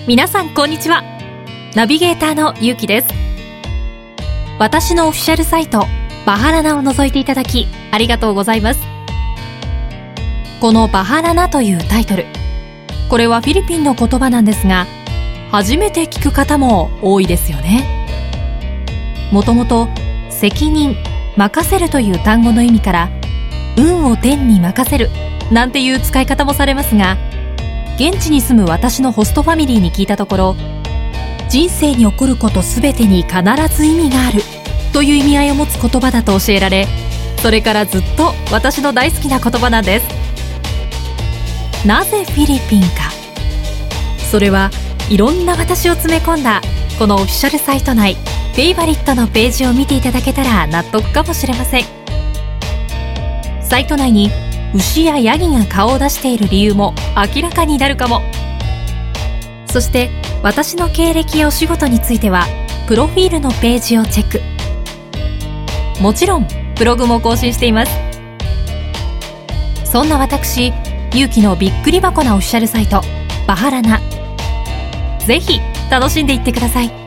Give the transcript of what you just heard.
皆さんこんにちは。ナビゲーターのゆうきです。私のオフィシャルサイトバハラナを覗いていただきありがとうございます。このバハラナというタイトル、これはフィリピンの言葉なんですが、初めて聞く方も多いですよね。もともと責任、任せるという単語の意味から、運を天に任せるなんていう使い方もされますが、現地に住む私のホストファミリーに聞いたところ、人生に起こることすべてに必ず意味があるという意味合いを持つ言葉だと教えられ、それからずっと私の大好きな言葉なんです。なぜフィリピンか。それはいろんな私を詰め込んだこのオフィシャルサイト内フェイバリットのページを見ていただけたら納得かもしれません。サイト内に牛やヤギが顔を出している理由も明らかになるかも。そして私の経歴やお仕事についてはプロフィールのページをチェック。もちろんブログも更新しています。そんな私ゆうきのびっくり箱なオフィシャルサイトバハラナ、ぜひ楽しんでいってください。